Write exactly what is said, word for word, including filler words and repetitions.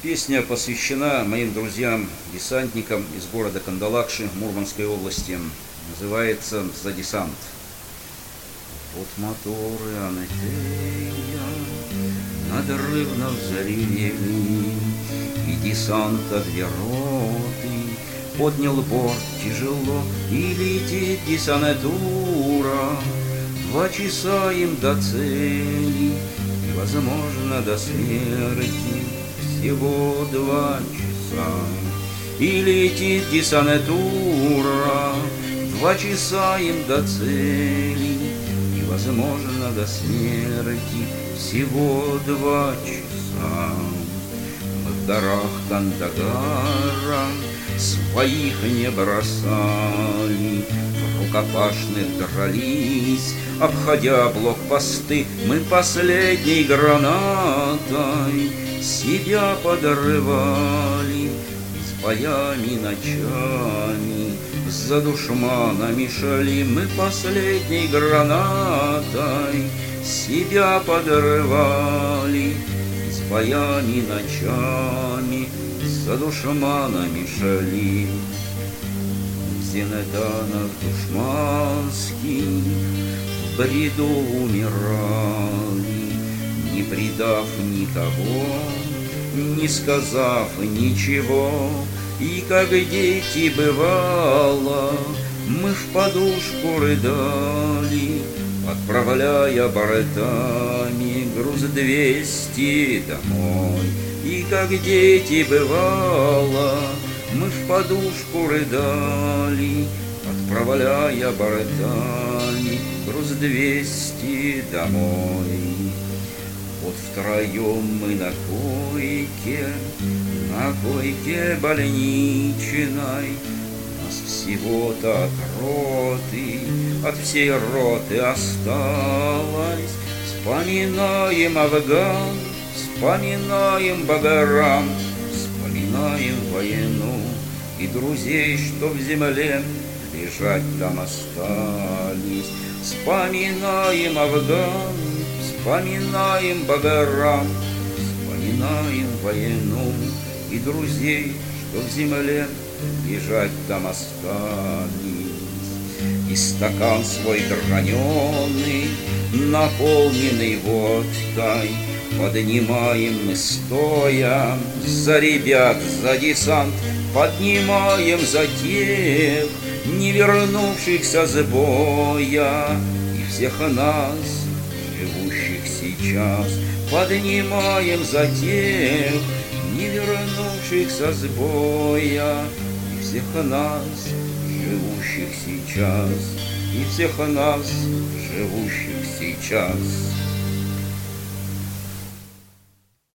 Песня посвящена моим друзьям-десантникам из города Кандалакши Мурманской области. Называется «За десант». Вот моторы Анетея надрывно взревели, и десант от две роты поднял борт тяжело, и летит десантура. Два часа им до цели, и, возможно, до смерти всего два часа. И летит десантура, два часа им до цели, и, возможно, до смерти всего два часа. Мы в горах Кандагара своих не бросали, в рукопашных дрались, обходя блокпосты. Мы последней гранатой себя подрывали, с боями ночами за душманами шли. Мы последней гранатой себя подрывали, с боями ночами за душманами шли. В зенитанах душманских в бреду умирали, не предав никого, не сказав ничего. И как дети бывало, мы в подушку рыдали, отправляя бортами груз двести домой. И как дети бывало, мы в подушку рыдали, отправляя бортами груз двести домой. Вот втроем мы на койке, на койке больничной. Нас всего-то от роты, от всей роты осталось. Вспоминаем Афган, вспоминаем Баграм, вспоминаем войну и друзей, что в земле лежать там остались. Вспоминаем Афган, вспоминаем Баграм, вспоминаем войну и друзей, что в земле лежать там остались. И стакан свой граненый, наполненный водкой, поднимаем мы стоя за ребят, за десант. Поднимаем за тех, не вернувшихся с боя, и всех нас, живущих сейчас. Поднимаем за тех, не вернувшихся с боя, и всех нас, живущих сейчас, и всех нас, живущих сейчас.